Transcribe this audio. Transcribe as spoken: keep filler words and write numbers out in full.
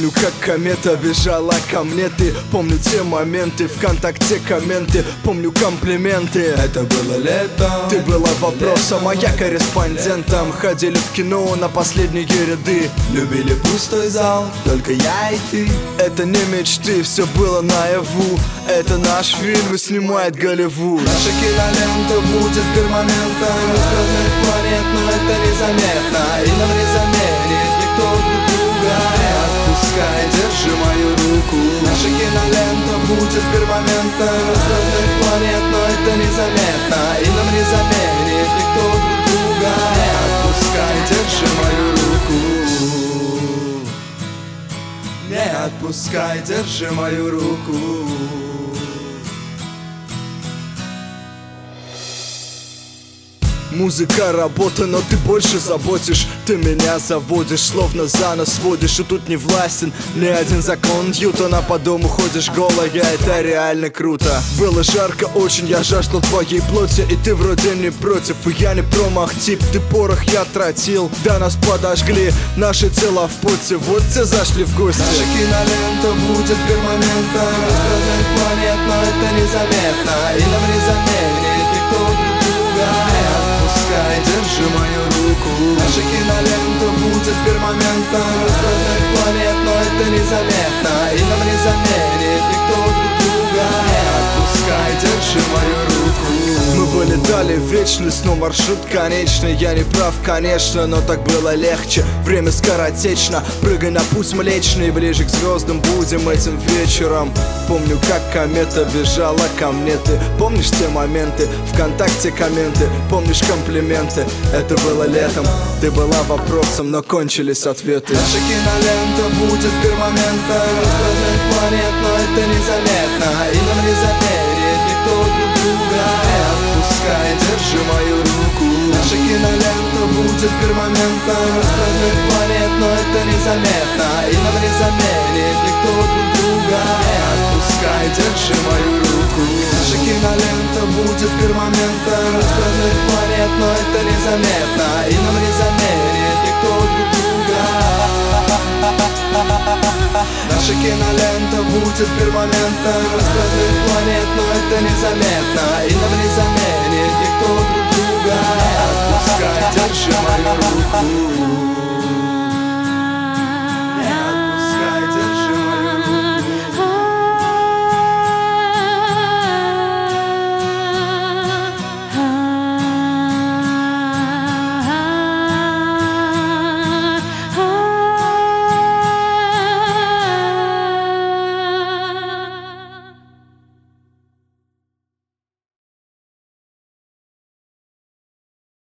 Помню, как комета бежала ко мне. Ты, помню те моменты, ВКонтакте комменты. Помню комплименты. Это было лето. Ты была вопросом, а я корреспондентом. Ходили в кино на последние ряды. Любили пустой зал, только я и ты. Это не мечты, все было наяву. Это наш фильм и снимает Голливуд. Наша кинолента будет перманентом из разных планет, но это незаметно. И нам не заменит никто друг друга. Не отпускай, держи мою руку. Наша кинолента будет перманентом из разных планет, но это незаметно. И нам не заменит никто друг друга. Не отпускай, держи мою руку. Не отпускай, держи мою руку. Музыка, работа, но ты больше заботишь. Ты меня заводишь, словно за нас водишь. И тут не властен ни один закон Ньютона. По дому ходишь голая, это реально круто. Было жарко очень, я жаждал твоей плоти. И ты вроде не против, и я не промах тип. Ты порох я тратил, да нас подожгли. Наши тела в поте, вот те зашли в гости. Наша кинолента будет перманентом из разных планет, но это незаметно. И нам не заменит никто друг друга. Держи мою руку. Наша кинолента будет перманентом из разных планет, но это незаметно. И нам не заменит никто друг друга. Не отпускай, держи мою руку. Мы вылетали в вечность, но маршрут конечный. Я не прав, конечно, но так было легче. Время скоротечно, прыгай на путь млечный. Ближе к звездам будем этим вечером. Помню, как комета бежала ко мне. Ты помнишь те моменты, ВКонтакте комменты. Помнишь комплименты, это было летом. Ты была вопросом, но кончились ответы. Наша кинолента будет перманентом из разных планет, но это незаметно. И нам не заменит никто друг друга. Не отпускай, держи мою руку. Наша кинолента будет перманентом из разных планет, но это незаметно. И нам не заменит никто друг друга. Не отпускай, держи мою руку. Наша кинолента будет перманентом из разных планет, но это незаметно. И нам не заменит никто друг друга. Наша кинолента будет перманентом из разных планет, но это незаметно. И нам не заменит никто друг друга. Не отпускай, держи мою руку.